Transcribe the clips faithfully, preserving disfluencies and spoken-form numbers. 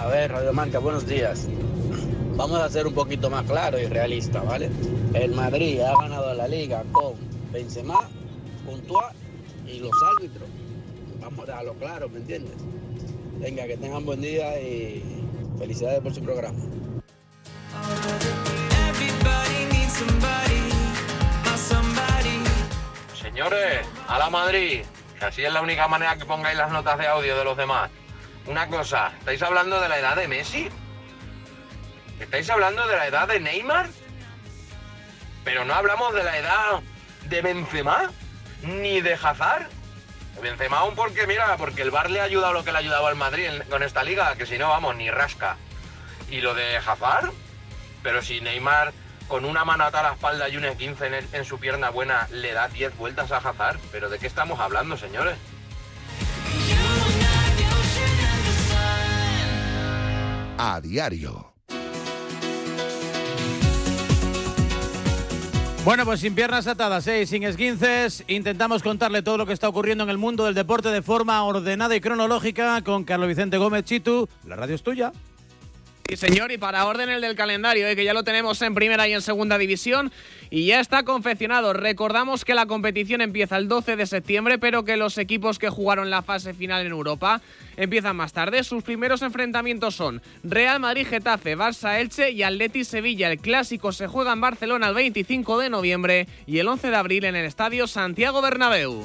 ver, Radio Marca, buenos días. Vamos a ser un poquito más claro y realista, ¿vale? El Madrid ha ganado la Liga con Benzema, Courtois y los árbitros. Vamos a dejarlo claro, ¿me entiendes? Venga, que tengan buen día y felicidades por su programa. Señores, a la Madrid, que así es la única manera que pongáis las notas de audio de los demás. Una cosa, ¿estáis hablando de la edad de Messi? ¿Estáis hablando de la edad de Neymar? Pero no hablamos de la edad de Benzema, ni de Hazard. Benzema aún porque, mira, porque el V A R le ha ayudado lo que le ha ayudado al Madrid en, con esta liga, que si no, vamos, ni rasca. Y lo de Hazard, pero si Neymar con una mano atada a la espalda y un esguince en, el, en su pierna buena le da diez vueltas a Hazard. ¿Pero de qué estamos hablando, señores? A diario. Bueno, pues sin piernas atadas, ¿eh? Sin esguinces, intentamos contarle todo lo que está ocurriendo en el mundo del deporte de forma ordenada y cronológica con Carlos Vicente Gómez. Chitu, la radio es tuya. Sí, señor, y para orden el del calendario, ¿eh? Que ya lo tenemos en primera y en segunda división y ya está confeccionado. Recordamos que la competición empieza el doce de septiembre, pero que los equipos que jugaron la fase final en Europa empiezan más tarde. Sus primeros enfrentamientos son Real Madrid-Getafe, Barça-Elche y Atleti-Sevilla. El clásico se juega en Barcelona el veinticinco de noviembre y el once de abril en el estadio Santiago Bernabéu.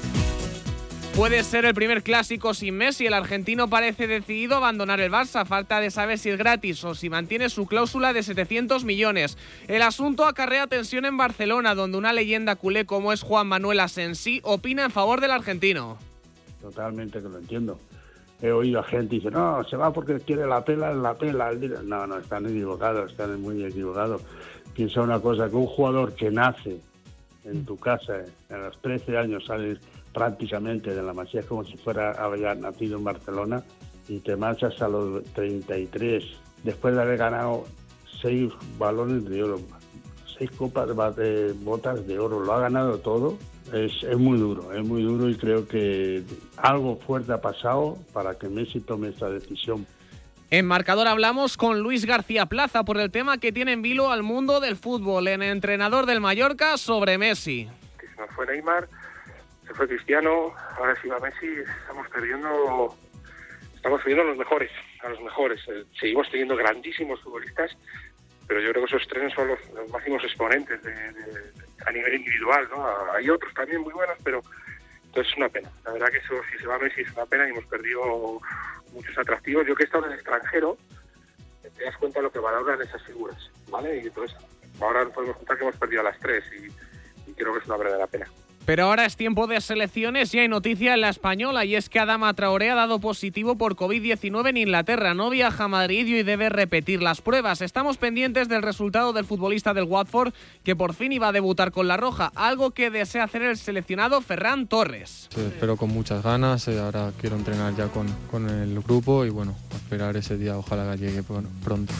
Puede ser el primer clásico sin Messi. El argentino parece decidido a abandonar el Barça. Falta de saber si es gratis o si mantiene su cláusula de setecientos millones. El asunto acarrea tensión en Barcelona, donde una leyenda culé como es Juan Manuel Asensí opina en favor del argentino. Totalmente que lo entiendo. He oído a gente que dice, no, se va porque quiere la pela, la pela. No, no, están equivocados, están muy equivocados. Piensa una cosa, que un jugador que nace en tu casa, a los trece años sales prácticamente de la Masía, es como si fuera haber nacido en Barcelona, y te marchas a los treinta y tres, después de haber ganado seis balones de oro, seis copas de botas de oro, lo ha ganado todo. Es, es muy duro, es muy duro y creo que algo fuerte ha pasado para que Messi tome esta decisión. En marcador hablamos con Luis García Plaza por el tema que tiene en vilo al mundo del fútbol, el entrenador del Mallorca sobre Messi. Que se nos fue Neymar, se fue Cristiano, ahora sí va Messi, estamos perdiendo, estamos perdiendo a los mejores, a los mejores. Seguimos teniendo grandísimos futbolistas, pero yo creo que esos tres son los, los máximos exponentes de, de, a nivel individual, ¿no? Hay otros también muy buenos, pero entonces es una pena. La verdad que eso, si se va Messi, es una pena y hemos perdido muchos atractivos. Yo que he estado en el extranjero, te das cuenta de lo que valoran esas figuras, ¿vale? Y entonces ahora podemos contar que hemos perdido a las tres y, y creo que es una verdadera pena. Pero ahora es tiempo de selecciones y hay noticia en la española, y es que Adama Traoré ha dado positivo por covid diecinueve en Inglaterra. No viaja a Madrid y hoy debe repetir las pruebas. Estamos pendientes del resultado del futbolista del Watford, que por fin iba a debutar con la roja, algo que desea hacer el seleccionado Ferran Torres. Sí, espero con muchas ganas, ahora quiero entrenar ya con, con el grupo y bueno, esperar ese día, ojalá que llegue pronto.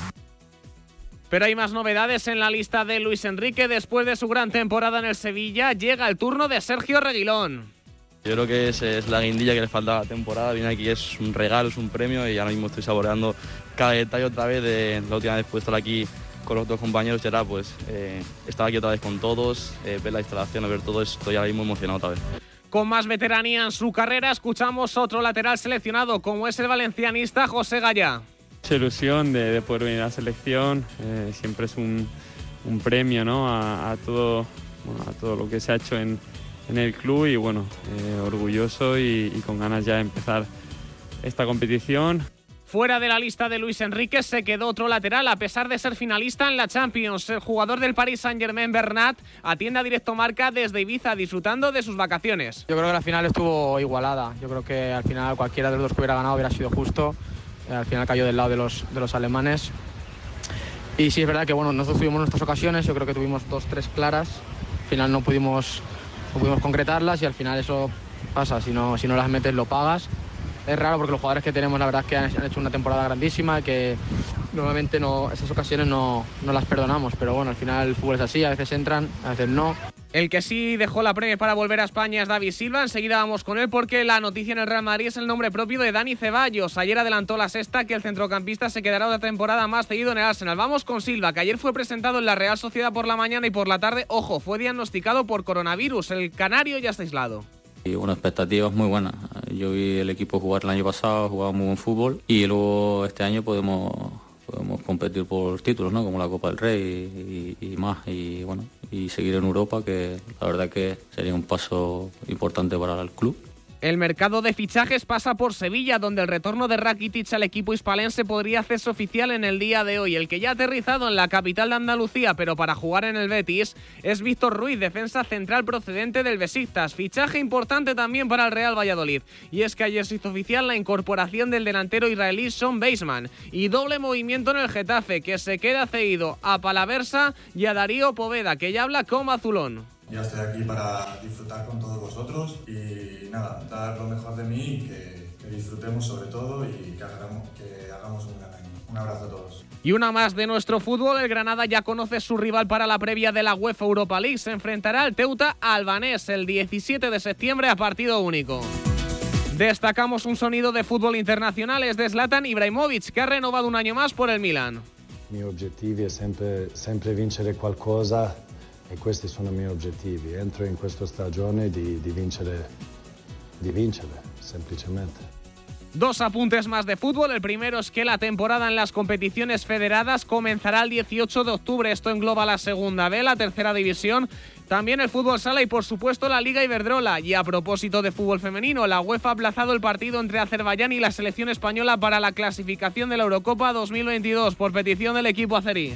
Pero hay más novedades en la lista de Luis Enrique. Después de su gran temporada en el Sevilla, llega el turno de Sergio Reguilón. Yo creo que es, es la guindilla que le falta a la temporada. Viene aquí, es un regalo, es un premio y ahora mismo estoy saboreando cada detalle otra vez. De la última vez puedo estar aquí con los dos compañeros y ahora pues eh, estar aquí otra vez con todos, eh, ver la instalación, ver todo, estoy ahora mismo emocionado otra vez. Con más veteranía en su carrera, escuchamos otro lateral seleccionado, como es el valencianista José Gaya. Mucha ilusión de, de poder venir a la selección, eh, siempre es un, un premio, ¿no? a, a, todo, bueno, a todo lo que se ha hecho en, en el club y bueno, eh, orgulloso y, y con ganas ya de empezar esta competición. Fuera de la lista de Luis Enrique se quedó otro lateral a pesar de ser finalista en la Champions. El jugador del Paris Saint-Germain, Bernat, atiende a Directo Marca desde Ibiza disfrutando de sus vacaciones. Yo creo que la final estuvo igualada, yo creo que al final cualquiera de los dos que hubiera ganado hubiera sido justo. Al final cayó del lado de los, de los alemanes. Y sí, es verdad que bueno, nosotros tuvimos nuestras ocasiones, yo creo que tuvimos dos, tres claras. Al final no pudimos, no pudimos concretarlas y al final eso pasa, si no, si no las metes lo pagas. Es raro porque los jugadores que tenemos la verdad es que han, han hecho una temporada grandísima y que normalmente no, esas ocasiones no, no las perdonamos. Pero bueno, al final el fútbol es así, a veces entran, a veces no. El que sí dejó la Premier para volver a España es David Silva. Enseguida vamos con él porque la noticia en el Real Madrid es el nombre propio de Dani Ceballos. Ayer adelantó la Sexta que el centrocampista se quedará otra temporada más cedido en el Arsenal. Vamos con Silva, que ayer fue presentado en la Real Sociedad por la mañana y por la tarde, ojo, fue diagnosticado por coronavirus. El canario ya está aislado. Y una expectativa muy buena. Yo vi el equipo jugar el año pasado, jugaba muy buen fútbol y luego este año podemos... podemos competir por títulos, ¿no? Como la Copa del Rey y, y más, y bueno, y seguir en Europa, que la verdad que sería un paso importante para el club. El mercado de fichajes pasa por Sevilla, donde el retorno de Rakitic al equipo hispalense podría hacerse oficial en el día de hoy. El que ya ha aterrizado en la capital de Andalucía, pero para jugar en el Betis, es Víctor Ruiz, defensa central procedente del Besiktas. Fichaje importante también para el Real Valladolid. Y es que ayer se hizo oficial la incorporación del delantero israelí Son Baseman. Y doble movimiento en el Getafe, que se queda cedido a Palaversa y a Darío Poveda, que ya habla como azulón. Ya estoy aquí para disfrutar con todos vosotros y nada, dar lo mejor de mí y que, que disfrutemos sobre todo y que hagamos, que hagamos un gran año. Un abrazo a todos. Y una más de nuestro fútbol, el Granada ya conoce su rival para la previa de la UEFA Europa League. Se enfrentará al Teuta Albanés el diecisiete de septiembre a partido único. Destacamos un sonido de fútbol internacional, es de Zlatan Ibrahimovic, que ha renovado un año más por el Milan. Mi obiettivo es siempre, siempre vincere qualcosa. E questi sono i miei obiettivi. Entro in questa stagione di, di vincere, di vincere, semplicemente. Dos apuntes más de fútbol. El primero es que la temporada en las competiciones federadas comenzará el dieciocho de octubre. Esto engloba la Segunda B, la Tercera División, también el fútbol sala y por supuesto la Liga Iberdrola. Y a propósito de fútbol femenino, la UEFA ha aplazado el partido entre Azerbaiyán y la selección española para la clasificación de la Eurocopa dos mil veintidós por petición del equipo azerí.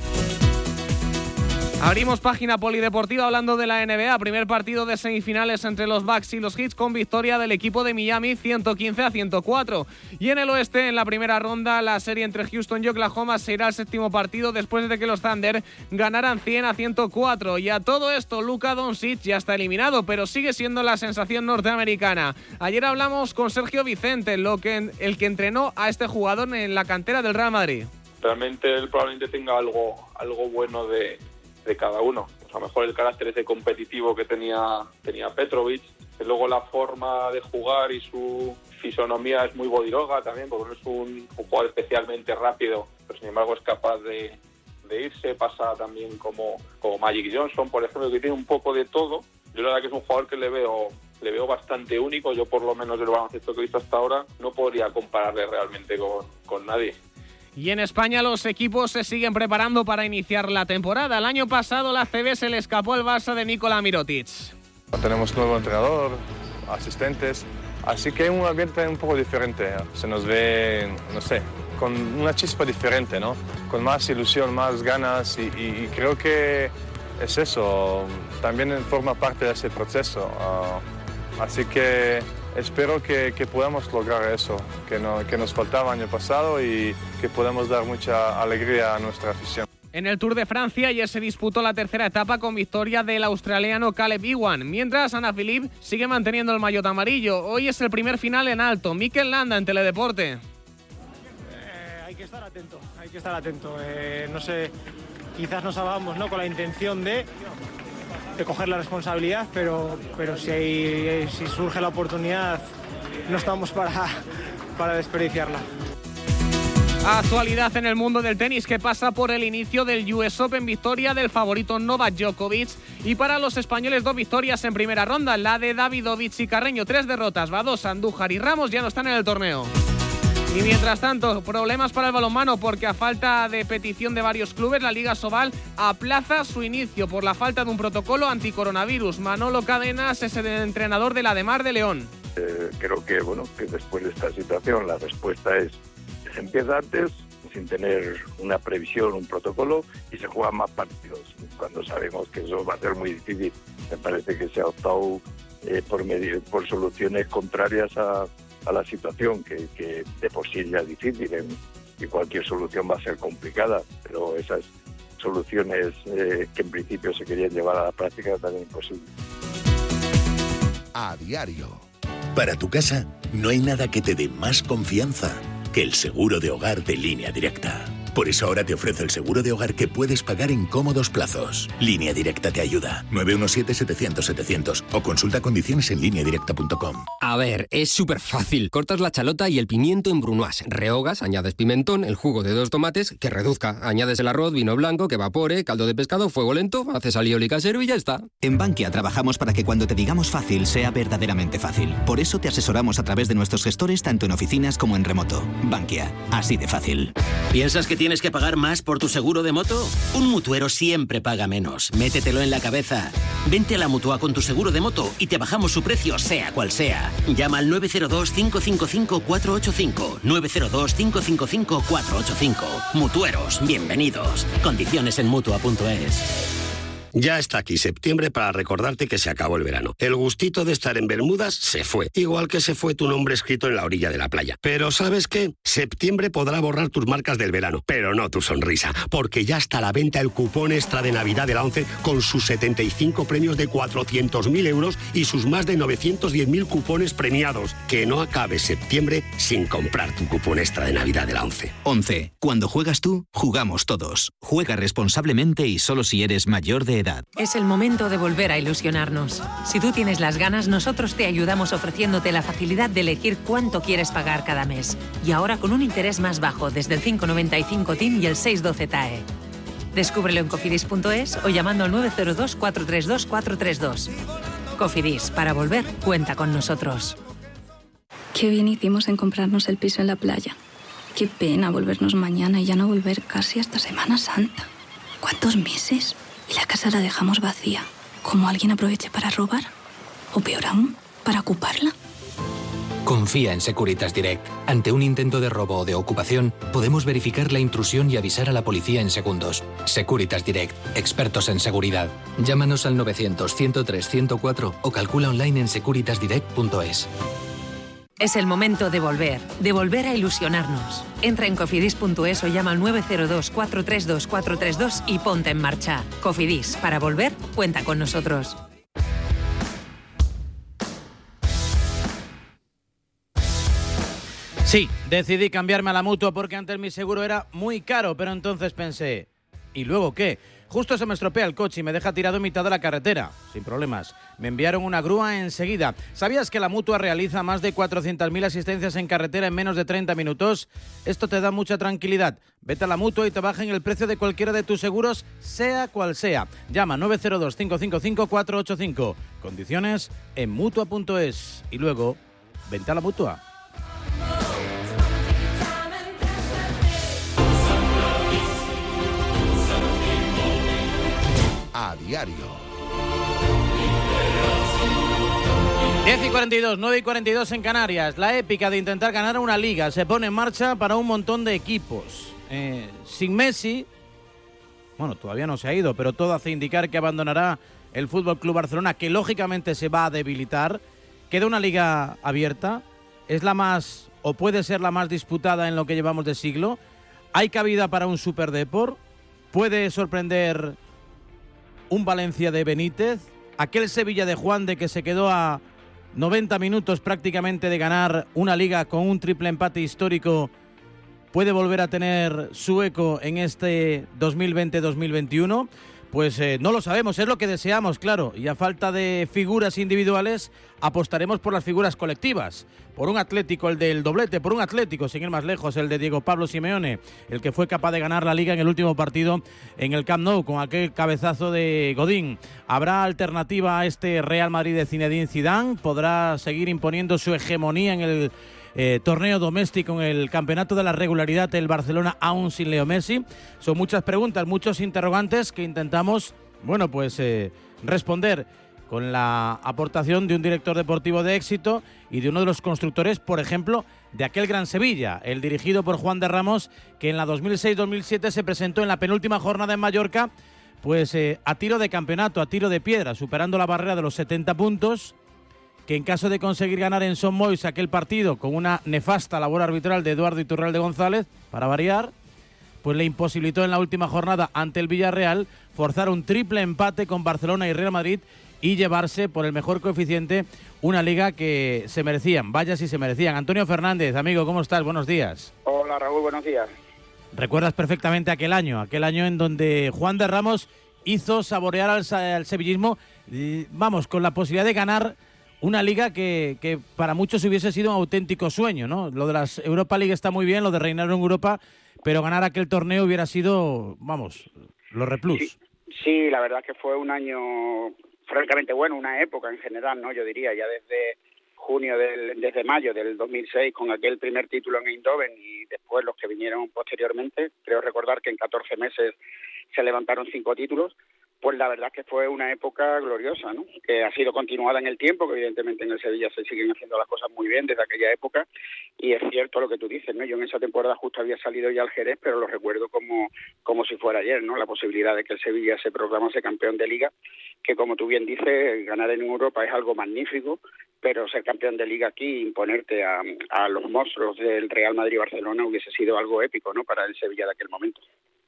Abrimos página polideportiva hablando de la N B A. Primer partido de semifinales entre los Bucks y los Heat con victoria del equipo de Miami ciento quince a ciento cuatro. Y en el oeste, en la primera ronda, la serie entre Houston y Oklahoma se irá al séptimo partido después de que los Thunder ganaran cien a ciento cuatro. Y a todo esto, Luka Doncic ya está eliminado, pero sigue siendo la sensación norteamericana. Ayer hablamos con Sergio Vicente, lo que, el que entrenó a este jugador en la cantera del Real Madrid. Realmente él probablemente tenga algo, algo bueno de... de cada uno. Pues a lo mejor el carácter ese competitivo que tenía, tenía Petrovic, que luego la forma de jugar y su fisonomía es muy bodiroga también, porque no es un, un jugador especialmente rápido, pero sin embargo es capaz de, de irse. Pasa también como, como Magic Johnson, por ejemplo, que tiene un poco de todo. Yo la verdad que es un jugador que le veo, le veo bastante único. Yo por lo menos del baloncesto que he visto hasta ahora no podría compararle realmente con, con nadie. Y en España los equipos se siguen preparando para iniciar la temporada. El año pasado la A C B se le escapó el Barça de Nikola Mirotic. Tenemos nuevo entrenador, asistentes, así que es un ambiente un poco diferente. Se nos ve, no sé, con una chispa diferente, ¿no? Con más ilusión, más ganas y, y, y creo que es eso. También forma parte de ese proceso. Uh, así que... espero que, que podamos lograr eso, que, no, que nos faltaba el año pasado y que podamos dar mucha alegría a nuestra afición. En el Tour de Francia ayer se disputó la tercera etapa con victoria del australiano Caleb Ewan, mientras Alaphilippe sigue manteniendo el maillot amarillo. Hoy es el primer final en alto. Mikel Landa en Teledeporte. Eh, hay que estar atento, hay que estar atento. Eh, no sé, quizás nos hablábamos, ¿no?, con la intención de... de coger la responsabilidad, pero, pero si, hay, si surge la oportunidad no estamos para, para desperdiciarla. Actualidad en el mundo del tenis que pasa por el inicio del U S Open, victoria del favorito Novak Djokovic y para los españoles dos victorias en primera ronda, la de Davidovich y Carreño, tres derrotas, Badosa, Andújar y Ramos ya no están en el torneo. Y mientras tanto, problemas para el balonmano porque a falta de petición de varios clubes, la Liga Sobal aplaza su inicio por la falta de un protocolo anticoronavirus. Manolo Cadenas es el entrenador de la Ademar de León. Eh, creo que bueno que después de esta situación la respuesta es que se empieza antes, sin tener una previsión, un protocolo, y se juegan más partidos, cuando sabemos que eso va a ser muy difícil. Me parece que se ha optado eh, por, medio, por soluciones contrarias a... a la situación, que, que de por sí ya es difícil en, y cualquier solución va a ser complicada, pero esas soluciones eh, que en principio se querían llevar a la práctica también imposible. A diario. Para tu casa no hay nada que te dé más confianza que el seguro de hogar de Línea Directa. Por eso ahora te ofrece el seguro de hogar que puedes pagar en cómodos plazos. Línea Directa te ayuda. nueve uno siete, setecientos, setecientos o consulta condiciones en línea directa punto com. A ver, es súper fácil. Cortas la chalota y el pimiento en brunoise. Rehogas, añades pimentón, el jugo de dos tomates que reduzca. Añades el arroz, vino blanco, que evapore, caldo de pescado, fuego lento, haces alioli casero y ya está. En Bankia trabajamos para que cuando te digamos fácil sea verdaderamente fácil. Por eso te asesoramos a través de nuestros gestores tanto en oficinas como en remoto. Bankia, así de fácil. ¿Piensas que tienes que pagar más por tu seguro de moto? Un mutuero siempre paga menos. Métetelo en la cabeza. Vente a la Mutua con tu seguro de moto y te bajamos su precio, sea cual sea. Llama al nueve cero dos, cinco cinco cinco, cuatro ocho cinco. nueve cero dos, cinco cinco cinco, cuatro ocho cinco. Mutueros, bienvenidos. Condiciones en mutua punto es. Ya está aquí septiembre para recordarte que se acabó el verano. El gustito de estar en Bermudas se fue, igual que se fue tu nombre escrito en la orilla de la playa. Pero ¿sabes qué? Septiembre podrá borrar tus marcas del verano, pero no tu sonrisa, porque ya está a la venta el cupón extra de Navidad de la ONCE con sus setenta y cinco premios de cuatrocientos mil euros y sus más de novecientos diez mil cupones premiados. Que no acabe septiembre sin comprar tu cupón extra de Navidad de la ONCE. ONCE. Cuando juegas tú, jugamos todos. Juega responsablemente y solo si eres mayor de edad. Es el momento de volver a ilusionarnos. Si tú tienes las ganas, nosotros te ayudamos ofreciéndote la facilidad de elegir cuánto quieres pagar cada mes. Y ahora con un interés más bajo, desde el cinco coma noventa y cinco T I M y el seis coma doce T A E. Descúbrelo en cofidis punto es o llamando al nueve cero dos, cuatro tres dos, cuatro tres dos. Cofidis, para volver, cuenta con nosotros. Qué bien hicimos en comprarnos el piso en la playa. Qué pena volvernos mañana y ya no volver casi hasta Semana Santa. ¿Cuántos meses? Y la casa la dejamos vacía. ¿Cómo alguien aproveche para robar? O peor aún, para ocuparla. Confía en Securitas Direct. Ante un intento de robo o de ocupación, podemos verificar la intrusión y avisar a la policía en segundos. Securitas Direct, expertos en seguridad. Llámanos al novecientos, ciento tres, ciento cuatro o calcula online en securitas direct punto es. Es el momento de volver, de volver a ilusionarnos. Entra en cofidis punto es o llama al nueve cero dos, cuatro tres dos, cuatro tres dos y ponte en marcha. Cofidis, para volver, cuenta con nosotros. Sí, decidí cambiarme a la Mutua porque antes mi seguro era muy caro, pero entonces pensé, ¿y luego qué? Justo se me estropea el coche y me deja tirado en mitad de la carretera. Sin problemas. Me enviaron una grúa enseguida. ¿Sabías que la Mutua realiza más de cuatrocientas mil asistencias en carretera en menos de treinta minutos? Esto te da mucha tranquilidad. Vete a la Mutua y te bajen el precio de cualquiera de tus seguros, sea cual sea. Llama nueve cero dos, cinco cinco cinco, cuatro ocho cinco. Condiciones en mutua punto es. Y luego, vente a la Mutua. A diario. diez y cuarenta y dos, nueve y cuarenta y dos en Canarias. La épica de intentar ganar una liga se pone en marcha para un montón de equipos. Eh, sin Messi, bueno, todavía no se ha ido, pero todo hace indicar que abandonará el F C Barcelona, que lógicamente se va a debilitar. Queda una liga abierta. Es la más, o puede ser la más disputada en lo que llevamos de siglo. Hay cabida para un Superdeport. Puede sorprender un Valencia de Benítez, aquel Sevilla de Juan de que se quedó a noventa minutos prácticamente de ganar una liga con un triple empate histórico, puede volver a tener su eco en este dos mil veinte dos mil veintiuno. Pues eh, no lo sabemos, es lo que deseamos, claro, y a falta de figuras individuales apostaremos por las figuras colectivas, por un Atlético, el del doblete, por un Atlético, sin ir más lejos, el de Diego Pablo Simeone, el que fue capaz de ganar la Liga en el último partido en el Camp Nou, con aquel cabezazo de Godín. ¿Habrá alternativa a este Real Madrid de Zinedine Zidane? ¿Podrá seguir imponiendo su hegemonía en el Eh, torneo doméstico, en el campeonato de la regularidad del Barcelona aún sin Leo Messi? Son muchas preguntas, muchos interrogantes que intentamos, bueno, pues eh, responder con la aportación de un director deportivo de éxito y de uno de los constructores, por ejemplo, de aquel Gran Sevilla, el dirigido por Juan de Ramos, que en la dos mil seis dos mil siete se presentó en la penúltima jornada en Mallorca, pues eh, a tiro de campeonato, a tiro de piedra, superando la barrera de los setenta puntos, que en caso de conseguir ganar en Son Moix aquel partido con una nefasta labor arbitral de Eduardo Iturralde González, para variar, pues le imposibilitó en la última jornada ante el Villarreal forzar un triple empate con Barcelona y Real Madrid y llevarse por el mejor coeficiente una liga que se merecían, vaya si se merecían. Antonio Fernández, amigo, ¿cómo estás? Buenos días. Hola Raúl, buenos días. recuerdas perfectamente aquel año, aquel año en donde Juan de Ramos hizo saborear al, al sevillismo, y, vamos, con la posibilidad de ganar una liga que, que para muchos hubiese sido un auténtico sueño, ¿no? Lo de las Europa League está muy bien, lo de reinar en Europa, pero ganar aquel torneo hubiera sido, vamos, lo replus. Sí, sí, la verdad que fue un año francamente bueno, una época en general, ¿no? Yo diría, ya desde junio, del, desde mayo del dos mil seis, con aquel primer título en Eindhoven y después los que vinieron posteriormente, creo recordar que en catorce meses se levantaron cinco títulos, pues la verdad que fue una época gloriosa, ¿no? Que ha sido continuada en el tiempo, que evidentemente en el Sevilla se siguen haciendo las cosas muy bien desde aquella época, y es cierto lo que tú dices, ¿no? Yo en esa temporada justo había salido ya al Jerez, pero lo recuerdo como, como si fuera ayer, ¿no? La posibilidad de que el Sevilla se proclamase campeón de Liga, que como tú bien dices, ganar en Europa es algo magnífico, pero ser campeón de Liga aquí, imponerte a, a los monstruos del Real Madrid y Barcelona hubiese sido algo épico, ¿no? Para el Sevilla de aquel momento.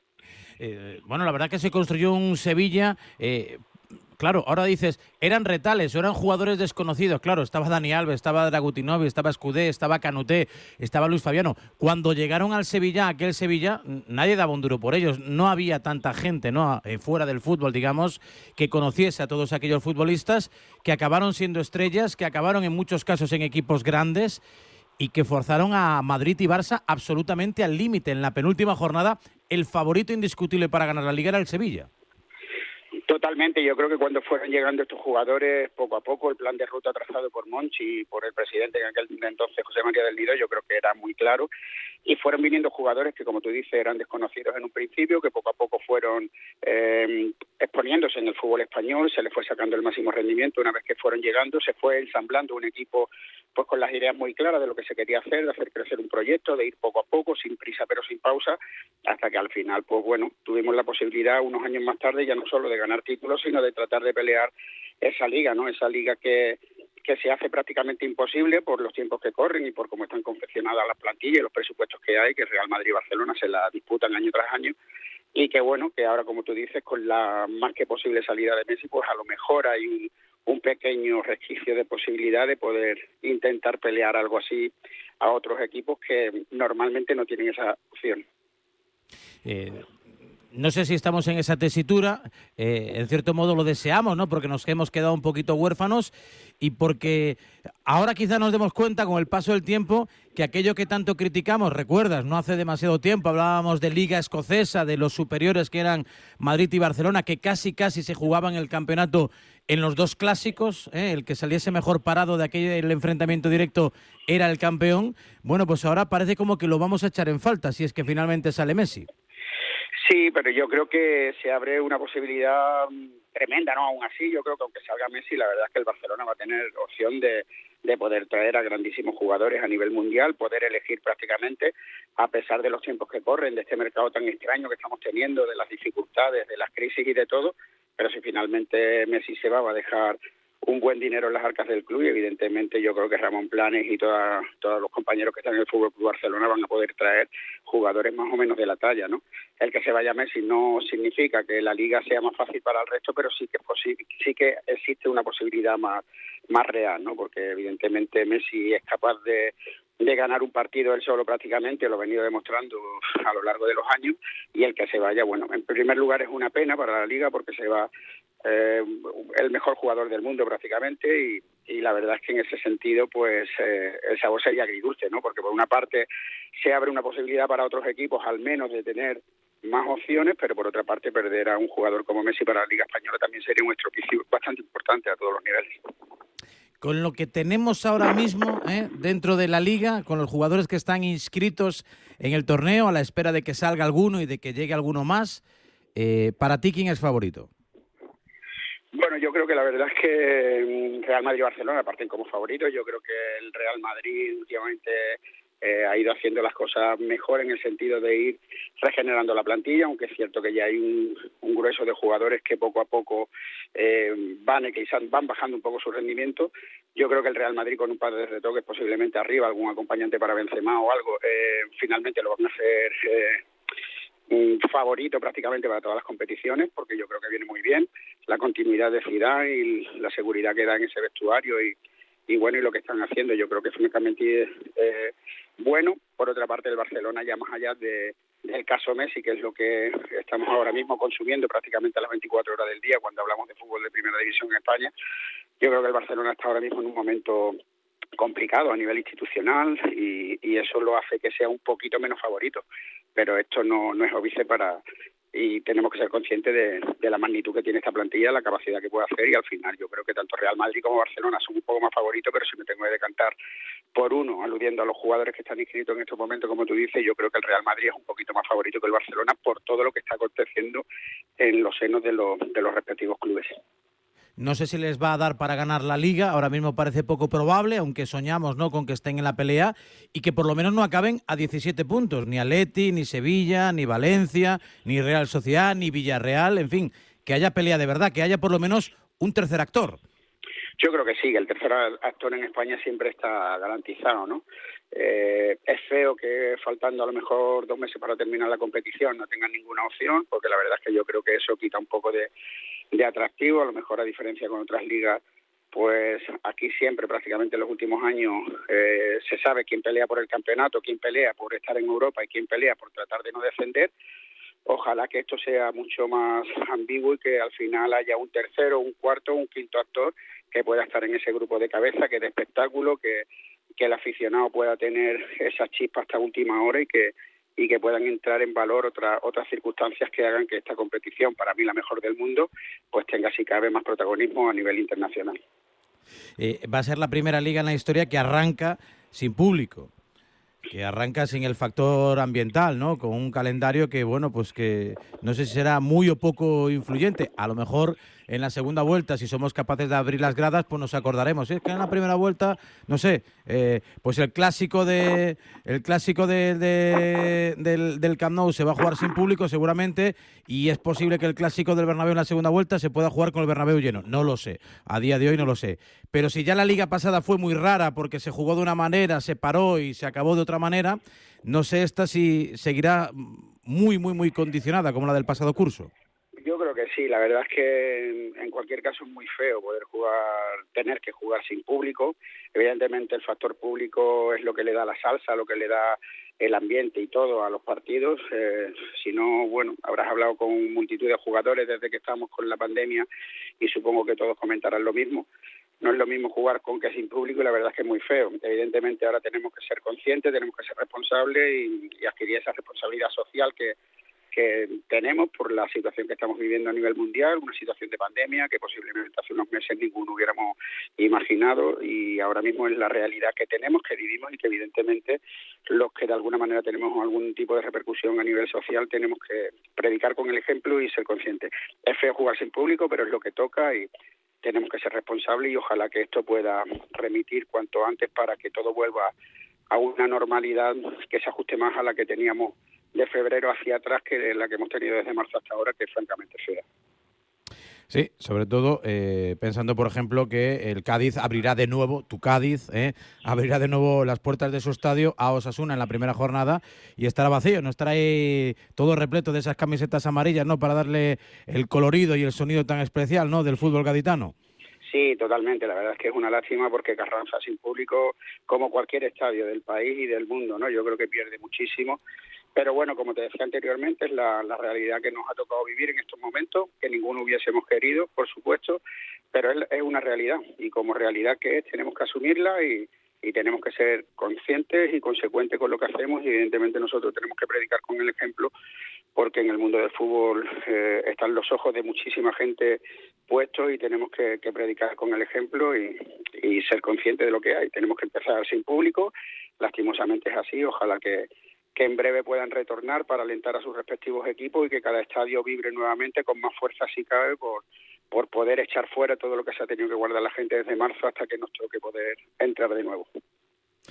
Eh, bueno, la verdad que se construyó un Sevilla, eh, claro, ahora dices, eran retales, eran jugadores desconocidos, claro, estaba Dani Alves, estaba Dragutinovic, estaba Escudé, estaba Canuté, estaba Luis Fabiano. Cuando llegaron al Sevilla, aquel Sevilla, nadie daba un duro por ellos, no había tanta gente, ¿no? Eh, fuera del fútbol, digamos, que conociese a todos aquellos futbolistas que acabaron siendo estrellas, que acabaron en muchos casos en equipos grandes y que forzaron a Madrid y Barça absolutamente al límite. En la penúltima jornada, el favorito indiscutible para ganar la Liga era el Sevilla. Totalmente, yo creo que cuando fueron llegando estos jugadores, poco a poco, el plan de ruta trazado por Monchi y por el presidente en aquel entonces, José María del Nido, yo creo que era muy claro, y fueron viniendo jugadores que, como tú dices, eran desconocidos en un principio, que poco a poco fueron eh, exponiéndose en el fútbol español, se les fue sacando el máximo rendimiento. Una vez que fueron llegando, se fue ensamblando un equipo pues con las ideas muy claras de lo que se quería hacer, de hacer crecer un proyecto, de ir poco a poco, sin prisa pero sin pausa, hasta que al final, pues bueno, tuvimos la posibilidad unos años más tarde ya no solo de ganar títulos, sino de tratar de pelear esa liga, ¿no? Esa liga que, que se hace prácticamente imposible por los tiempos que corren y por cómo están confeccionadas las plantillas y los presupuestos que hay, que Real Madrid y Barcelona se la disputan año tras año, y que bueno, que ahora, como tú dices, con la más que posible salida de Messi, pues a lo mejor hay un, un pequeño resquicio de posibilidad de poder intentar pelear algo así a otros equipos que normalmente no tienen esa opción. Eh... No sé si estamos en esa tesitura, eh, en cierto modo lo deseamos, ¿no? Porque nos hemos quedado un poquito huérfanos y porque ahora quizá nos demos cuenta con el paso del tiempo que aquello que tanto criticamos, recuerdas, no hace demasiado tiempo hablábamos de Liga Escocesa, de los superiores que eran Madrid y Barcelona, que casi casi se jugaban el campeonato en los dos clásicos, ¿eh? El que saliese mejor parado de aquel enfrentamiento directo era el campeón. Bueno, pues ahora parece como que lo vamos a echar en falta si es que finalmente sale Messi. Sí, pero yo creo que se abre una posibilidad tremenda, ¿no? Aún así, yo creo que aunque salga Messi, la verdad es que el Barcelona va a tener opción de, de poder traer a grandísimos jugadores a nivel mundial, poder elegir prácticamente, a pesar de los tiempos que corren, de este mercado tan extraño que estamos teniendo, de las dificultades, de las crisis y de todo, pero si finalmente Messi se va, va a dejar un buen dinero en las arcas del club y evidentemente yo creo que Ramón Planes y toda, todos los compañeros que están en el Fútbol Club Barcelona van a poder traer jugadores más o menos de la talla, ¿no? El que se vaya Messi no significa que la Liga sea más fácil para el resto, pero sí que es posible, sí que existe una posibilidad más, más real, ¿no? Porque evidentemente Messi es capaz de de ganar un partido él solo prácticamente, lo ha venido demostrando a lo largo de los años, y el que se vaya, bueno, en primer lugar es una pena para la Liga porque se va eh, el mejor jugador del mundo prácticamente y, y la verdad es que en ese sentido pues eh, el sabor sería agridulce, ¿no? Porque por una parte se abre una posibilidad para otros equipos al menos de tener más opciones, pero por otra parte perder a un jugador como Messi para la Liga Española también sería un estropicio bastante importante a todos los niveles. Con lo que tenemos ahora mismo ¿eh? dentro de la Liga, con los jugadores que están inscritos en el torneo, a la espera de que salga alguno y de que llegue alguno más, eh, para ti, ¿quién es favorito? Bueno, yo creo que la verdad es que Real Madrid y Barcelona parten como favoritos. Yo creo que el Real Madrid últimamente eh, ha ido haciendo las cosas mejor en el sentido de ir regenerando la plantilla, aunque es cierto que ya hay un, un grueso de jugadores que poco a poco eh, van eclipsando, van bajando un poco su rendimiento. Yo creo que el Real Madrid con un par de retoques posiblemente arriba, algún acompañante para Benzema o algo, eh, finalmente lo van a hacer eh, un favorito prácticamente para todas las competiciones, porque yo creo que viene muy bien la continuidad de Zidane y la seguridad que da en ese vestuario y y bueno, y lo que están haciendo yo creo que francamente es eh, bueno. Por otra parte, el Barcelona, ya más allá de del caso Messi, que es lo que estamos ahora mismo consumiendo prácticamente a las veinticuatro horas del día cuando hablamos de fútbol de primera división en España, yo creo que el Barcelona está ahora mismo en un momento complicado a nivel institucional y, y eso lo hace que sea un poquito menos favorito, pero esto no, no es óbice para... y tenemos que ser conscientes de, de la magnitud que tiene esta plantilla, la capacidad que puede hacer, y al final yo creo que tanto Real Madrid como Barcelona son un poco más favoritos, pero si me tengo que decantar por uno, aludiendo a los jugadores que están inscritos en estos momentos, como tú dices, yo creo que el Real Madrid es un poquito más favorito que el Barcelona por todo lo que está aconteciendo en los senos de los, de los respectivos clubes. No sé si les va a dar para ganar la Liga, ahora mismo parece poco probable, aunque soñamos, ¿no?, con que estén en la pelea y que por lo menos no acaben a diecisiete puntos, ni Atleti, ni Sevilla, ni Valencia, ni Real Sociedad, ni Villarreal, en fin, que haya pelea de verdad, que haya por lo menos un tercer actor. Yo creo que sí, que el tercer actor en España siempre está garantizado, ¿no? Eh, es feo que faltando a lo mejor dos meses para terminar la competición no tengan ninguna opción, porque la verdad es que yo creo que eso quita un poco de, de atractivo. A lo mejor, a diferencia con otras ligas, pues aquí siempre, prácticamente en los últimos años, eh, se sabe quién pelea por el campeonato, quién pelea por estar en Europa y quién pelea por tratar de no descender. Ojalá que esto sea mucho más ambiguo y que al final haya un tercero, un cuarto, un quinto actor que pueda estar en ese grupo de cabeza, que dé espectáculo, que, que el aficionado pueda tener esa chispa hasta última hora y que y que puedan entrar en valor otra, otras circunstancias que hagan que esta competición, para mí la mejor del mundo, pues tenga, si cabe, más protagonismo a nivel internacional. Eh, va a ser la primera liga en la historia que arranca sin público, que arranca sin el factor ambiental, ¿no? Con un calendario que, bueno, pues que no sé si será muy o poco influyente. A lo mejor en la segunda vuelta, si somos capaces de abrir las gradas, pues nos acordaremos. Es que en la primera vuelta, no sé, eh, pues el clásico de el clásico de, de, del, del Camp Nou se va a jugar sin público seguramente, y es posible que el clásico del Bernabéu en la segunda vuelta se pueda jugar con el Bernabéu lleno. No lo sé, a día de hoy no lo sé. Pero si ya la liga pasada fue muy rara porque se jugó de una manera, se paró y se acabó de otra manera, no sé esta si seguirá muy, muy, muy condicionada como la del pasado curso. Yo creo que sí, la verdad es que en cualquier caso es muy feo poder jugar, tener que jugar sin público. Evidentemente el factor público es lo que le da la salsa, lo que le da el ambiente y todo a los partidos. Eh, si no, bueno, habrás hablado con multitud de jugadores desde que estamos con la pandemia y supongo que todos comentarán lo mismo. No es lo mismo jugar con que sin público y la verdad es que es muy feo. Evidentemente ahora tenemos que ser conscientes, tenemos que ser responsables y, y adquirir esa responsabilidad social que que tenemos por la situación que estamos viviendo a nivel mundial, una situación de pandemia que posiblemente hace unos meses ninguno hubiéramos imaginado, y ahora mismo es la realidad que tenemos, que vivimos, y que evidentemente los que de alguna manera tenemos algún tipo de repercusión a nivel social tenemos que predicar con el ejemplo y ser conscientes. Es feo jugar sin público, pero es lo que toca y tenemos que ser responsables, y ojalá que esto pueda remitir cuanto antes para que todo vuelva a una normalidad que se ajuste más a la que teníamos de febrero hacia atrás, que la que hemos tenido desde marzo hasta ahora, que es francamente fea. Sí, sobre todo eh, pensando, por ejemplo, que el Cádiz abrirá de nuevo, tu Cádiz, eh, abrirá de nuevo las puertas de su estadio a Osasuna en la primera jornada y estará vacío, no estará ahí todo repleto de esas camisetas amarillas, ¿no?, para darle el colorido y el sonido tan especial, ¿no?, del fútbol gaditano. Sí, totalmente. La verdad es que es una lástima porque Carranza sin público, como cualquier estadio del país y del mundo, ¿no?, yo creo que pierde muchísimo. Pero bueno, como te decía anteriormente, es la, la realidad que nos ha tocado vivir en estos momentos, que ninguno hubiésemos querido, por supuesto, pero es, es una realidad, y como realidad que es, tenemos que asumirla y, y tenemos que ser conscientes y consecuentes con lo que hacemos, y evidentemente nosotros tenemos que predicar con el ejemplo, porque en el mundo del fútbol eh, están los ojos de muchísima gente puestos y tenemos que, que predicar con el ejemplo y, y ser conscientes de lo que hay. Tenemos que empezar sin público, lastimosamente es así, ojalá que que en breve puedan retornar para alentar a sus respectivos equipos y que cada estadio vibre nuevamente con más fuerza, si cabe, por, por poder echar fuera todo lo que se ha tenido que guardar la gente desde marzo hasta que nos toque poder entrar de nuevo.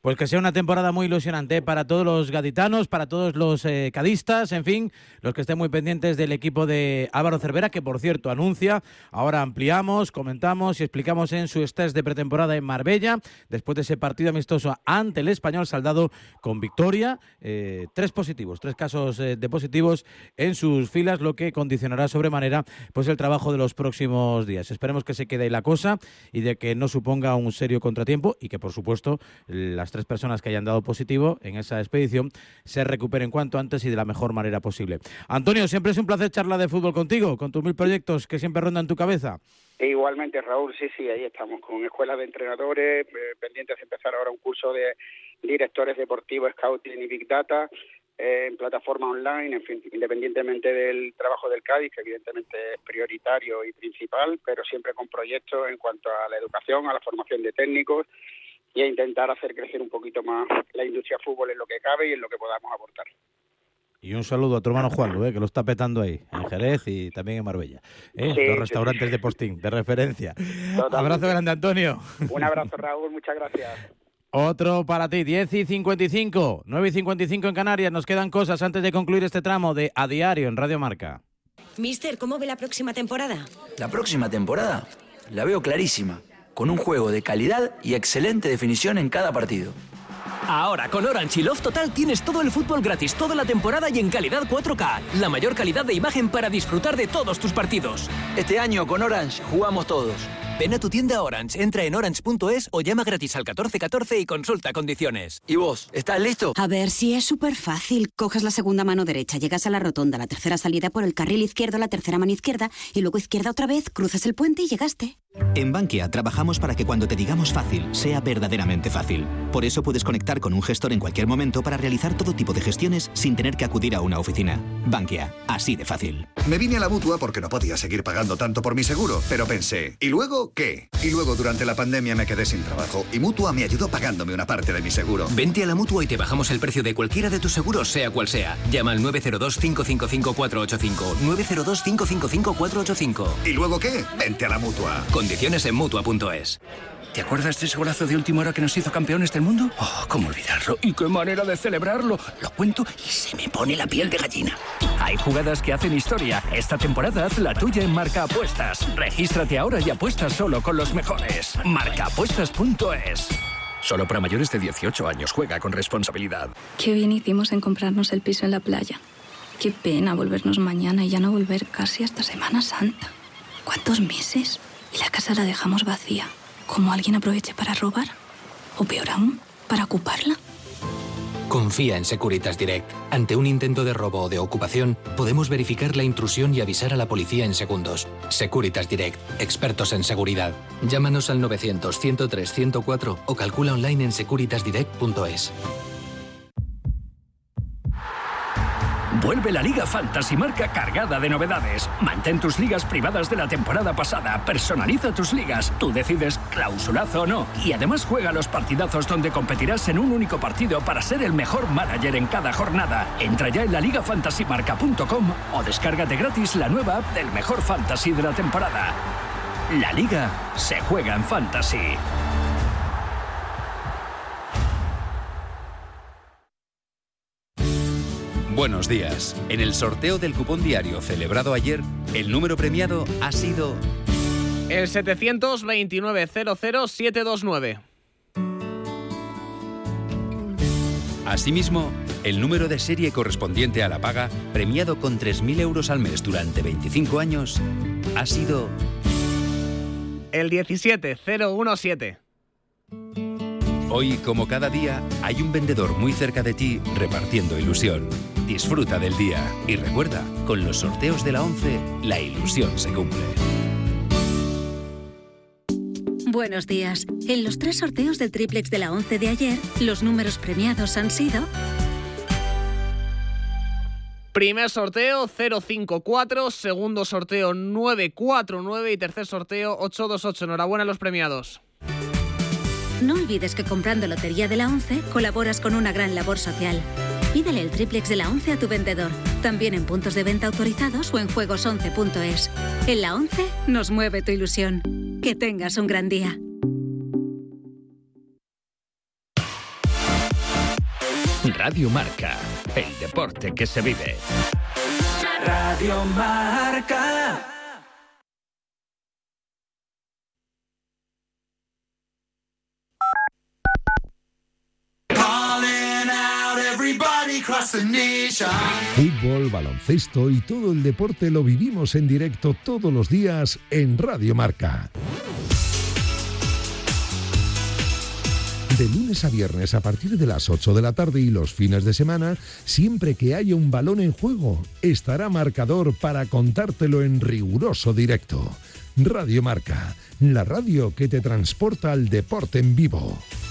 pues que sea una temporada muy ilusionante para todos los gaditanos, para todos los eh, cadistas, en fin, los que estén muy pendientes del equipo de Álvaro Cervera, que por cierto anuncia, ahora ampliamos, comentamos y explicamos en su test de pretemporada en Marbella, después de ese partido amistoso ante el Español, saldado con victoria, eh, tres positivos, tres casos eh, de positivos en sus filas, lo que condicionará sobremanera pues el trabajo de los próximos días. Esperemos que se quede ahí la cosa y de que no suponga un serio contratiempo y que, por supuesto, las tres personas que hayan dado positivo en esa expedición se recuperen cuanto antes y de la mejor manera posible. Antonio, siempre es un placer charlar de fútbol contigo, con tus mil proyectos que siempre rondan tu cabeza. E igualmente, Raúl, sí, sí, ahí estamos con escuelas de entrenadores, eh, pendientes de empezar ahora un curso de directores deportivos, scouting y big data, eh, en plataforma online, en fin, independientemente del trabajo del Cádiz, que evidentemente es prioritario y principal, pero siempre con proyectos en cuanto a la educación, a la formación de técnicos, y a intentar hacer crecer un poquito más la industria fútbol en lo que cabe y en lo que podamos aportar. Y un saludo a tu hermano Juan, ¿eh? que lo está petando ahí, en Jerez y también en Marbella. ¿eh? Sí, Los restaurantes sí, sí. de postín, de referencia. Totalmente. Abrazo grande, Antonio. Un abrazo, Raúl, muchas gracias. Otro para ti, diez y cincuenta y cinco, nueve y cincuenta y cinco en Canarias. Nos quedan cosas antes de concluir este tramo de A Diario en Radio Marca. Mister, ¿cómo ve la próxima temporada? La próxima temporada la veo clarísima, con un juego de calidad y excelente definición en cada partido. Ahora con Orange y Love Total tienes todo el fútbol gratis toda la temporada y en calidad cuatro K. La mayor calidad de imagen para disfrutar de todos tus partidos. Este año con Orange jugamos todos. Ven a tu tienda Orange, entra en orange punto es o llama gratis al catorce catorce y consulta condiciones. ¿Y vos, estás listo? A ver, si es súper fácil. Coges la segunda mano derecha, llegas a la rotonda, la tercera salida por el carril izquierdo, la tercera mano izquierda y luego izquierda otra vez, cruzas el puente y llegaste. En Bankia trabajamos para que cuando te digamos fácil, sea verdaderamente fácil. Por eso puedes conectar con un gestor en cualquier momento para realizar todo tipo de gestiones sin tener que acudir a una oficina. Bankia, así de fácil. Me vine a la Mutua porque no podía seguir pagando tanto por mi seguro, pero pensé, ¿y luego qué? Y luego durante la pandemia me quedé sin trabajo y Mutua me ayudó pagándome una parte de mi seguro. Vente a la Mutua y te bajamos el precio de cualquiera de tus seguros, sea cual sea. Llama al nueve cero dos, cinco cinco cinco, cuatro ocho cinco, nueve cero dos, cinco cinco cinco, cuatro ocho cinco. ¿Y luego qué? Vente a la Mutua. Condiciones en Mutua punto es. ¿Te acuerdas de ese golazo de última hora que nos hizo campeones del mundo? Oh, ¿cómo olvidarlo? ¿Y qué manera de celebrarlo? Lo cuento y se me pone la piel de gallina. Hay jugadas que hacen historia. Esta temporada haz la tuya en Marca Apuestas. Regístrate ahora y apuesta solo con los mejores. marca apuestas punto es. Solo para mayores de dieciocho años. Juega con responsabilidad. Qué bien hicimos en comprarnos el piso en la playa. Qué pena volvernos mañana y ya no volver casi hasta Semana Santa. ¿Cuántos meses? Y la casa la dejamos vacía. ¿Cómo alguien aproveche para robar? O peor aún, para ocuparla. Confía en Securitas Direct. Ante un intento de robo o de ocupación, podemos verificar la intrusión y avisar a la policía en segundos. Securitas Direct, expertos en seguridad. Llámanos al novecientos, ciento tres, ciento cuatro o calcula online en securitas direct punto es. Vuelve la Liga Fantasy Marca cargada de novedades. Mantén tus ligas privadas de la temporada pasada. Personaliza tus ligas. Tú decides clausulazo o no. Y además juega los partidazos donde competirás en un único partido para ser el mejor manager en cada jornada. Entra ya en la liga fantasy marca punto com o descárgate gratis la nueva app del mejor fantasy de la temporada. La Liga se juega en Fantasy. Buenos días. En el sorteo del cupón diario celebrado ayer, el número premiado ha sido... El setecientos veintinueve cero cero siete dos nueve. Asimismo, el número de serie correspondiente a la paga, premiado con tres mil euros al mes durante veinticinco años, ha sido... El diecisiete cero diecisiete. Hoy, como cada día, hay un vendedor muy cerca de ti repartiendo ilusión. Disfruta del día y recuerda, con los sorteos de la once, la ilusión se cumple. Buenos días. En los tres sorteos del triplex de la once de ayer, los números premiados han sido... Primer sorteo cero cinco cuatro, segundo sorteo nueve cuatro nueve y tercer sorteo ocho dos ocho. Enhorabuena a los premiados. No olvides que comprando Lotería de la once colaboras con una gran labor social. Pídele el triplex de la once a tu vendedor, también en puntos de venta autorizados o en juegos once punto es. En la once nos mueve tu ilusión. Que tengas un gran día. Radio Marca, el deporte que se vive. Radio Marca. Fútbol, baloncesto y todo el deporte lo vivimos en directo todos los días en Radio Marca. De lunes a viernes a partir de las ocho de la tarde y los fines de semana, siempre que haya un balón en juego, estará Marcador para contártelo en riguroso directo. Radio Marca, la radio que te transporta al deporte en vivo.